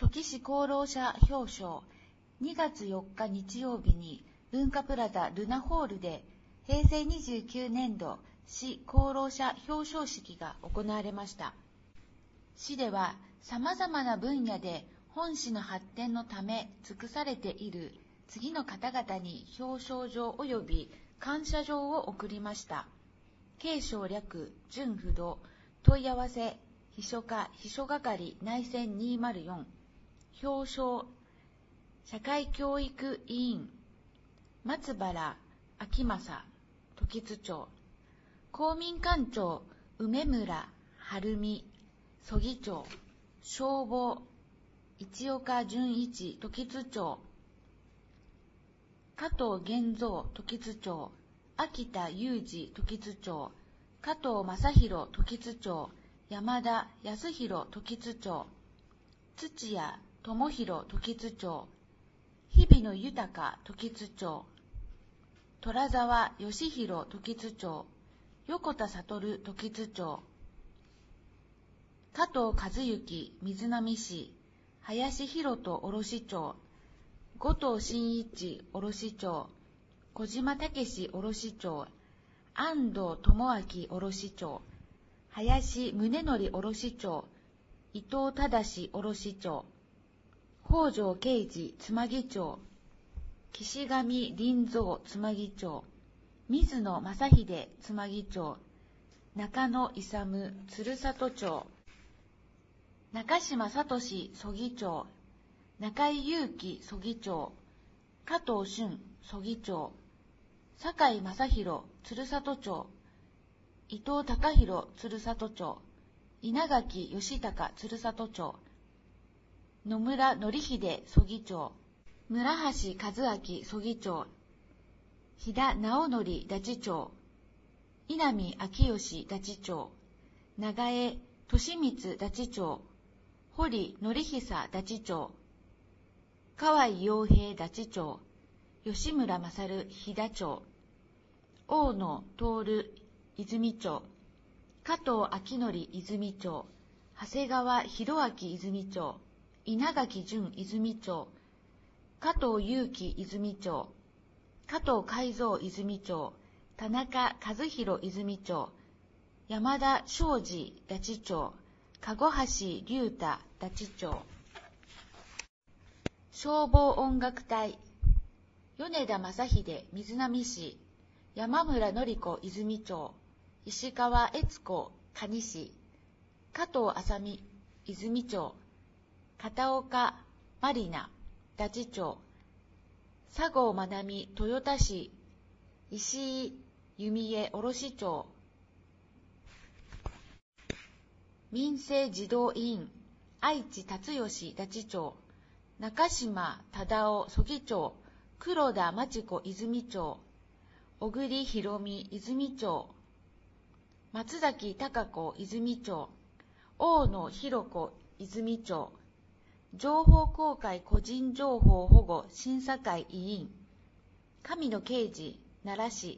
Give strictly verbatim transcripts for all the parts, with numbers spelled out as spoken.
土岐市功労者表彰。にがつよっか日曜日に文化プラザルナホールで平成にじゅうきゅうねんど市功労者表彰式が行われました。市ではさまざまな分野で本市の発展のため尽くされている次の方々に表彰状及び感謝状を贈りました。継承略準不動問い合わせ秘書課秘書係内選にまるよん表彰社会教育委員松原昭正時津町公民館長梅村晴美曽木町消防市岡純一時津町加藤源三時津町秋田裕二時津町加藤正宏時津町山田康弘時津町土屋智弘時津町日比野豊時津町虎沢義弘時津町横田悟時津町加藤和幸瑞浪市林博人卸町後藤真一卸町小島武史卸町安藤智明卸町林宗則卸町伊藤忠卸町北条慶治つまぎ町岸上林蔵つまぎ町水野正秀つまぎ町中野勇鶴里町中島聡曽木町中井祐樹曽木町加藤俊曽木町酒井正弘鶴里町伊藤隆弘鶴里町稲垣義孝鶴里町野村則秀曽木町村橋和明曽木町飛田直則立ち町稲見昭義立ち町長江利光立ち町堀則久立ち町河合洋平立ち町吉村勝飛田町大野徹泉町加藤明則泉町長谷川博明泉町稲垣淳泉町加藤祐樹泉町加藤海蔵泉町田中和弘泉町山田昌司立町籠橋龍太立町消防音楽隊米田正秀瑞浪市山村典子泉町石川悦子蟹市加藤麻美泉町片岡まりな立町佐合まなみ豊田市石井弓江卸町民生児童委員愛知達義立町中島忠夫曽木町黒田真知子泉町小栗博美泉町松崎貴子泉町大野博子泉町情報公開個人情報保護審査会委員神野啓二奈良市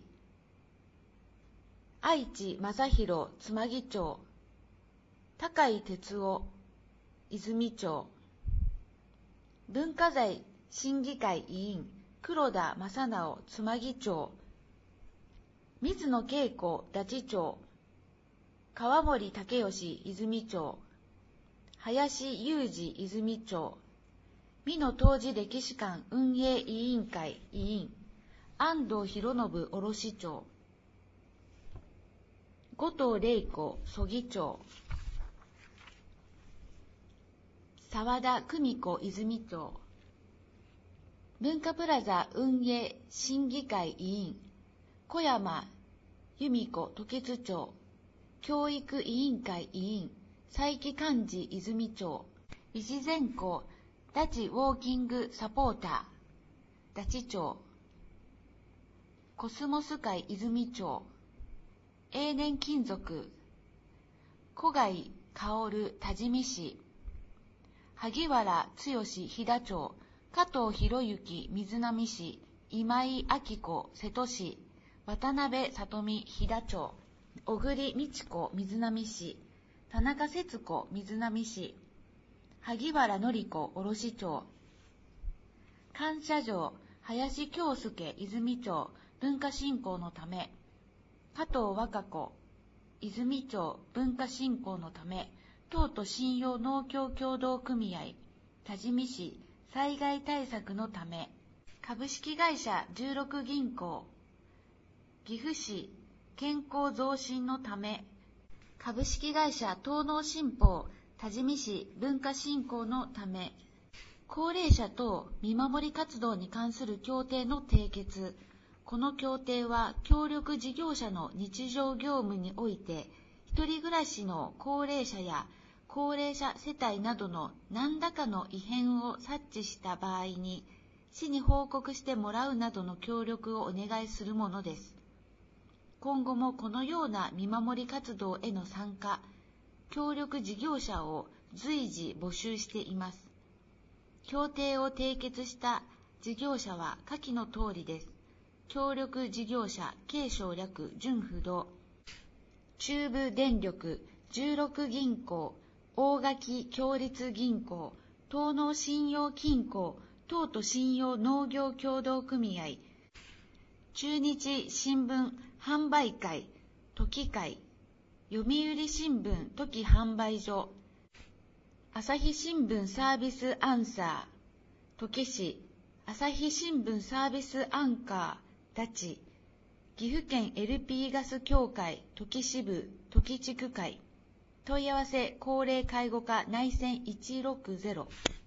愛知正弘つまぎ町高井哲夫泉町文化財審議会委員黒田正直つまぎ町水野恵子立町川森武義泉町林裕二泉町美濃当時歴史館運営委員会委員安藤博信卸町後藤玲子曽木町沢田久美子泉町文化プラザ運営審議会委員小山由美子時津町教育委員会委員佐伯寛治泉町石善光拉致ウォーキングサポーター拉致町コスモス会泉町永年金属小貝薫多治見市萩原剛飛騨町加藤博之瑞浪市今井明子瀬戸市渡辺里美飛騨町小栗美智子瑞浪市田中節子瑞浪市萩原紀子卸町、感謝状林京介泉町文化振興のため、加藤和歌子泉町文化振興のため、東都信用農協協同組合多治見市災害対策のため、株式会社じゅうろく銀行岐阜市健康増進のため、株式会社東農新報多治見市文化振興のため、高齢者等見守り活動に関する協定の締結。この協定は協力事業者の日常業務において、一人暮らしの高齢者や高齢者世帯などの何らかの異変を察知した場合に、市に報告してもらうなどの協力をお願いするものです。今後もこのような見守り活動への参加、協力事業者を随時募集しています。協定を締結した事業者は下記の通りです。協力事業者、継承略、順不動、中部電力、じゅうろく銀行、大垣共立銀行、東農信用金庫、東都信用農業協同組合、中日新聞販売会、時会、読売新聞時販売所、朝日新聞サービスアンサー、時市、朝日新聞サービスアンカー、ダチ、岐阜県 エルピー ガス協会、時支部、時地区会、問い合わせ高齢介護課内線いちろくゼロ。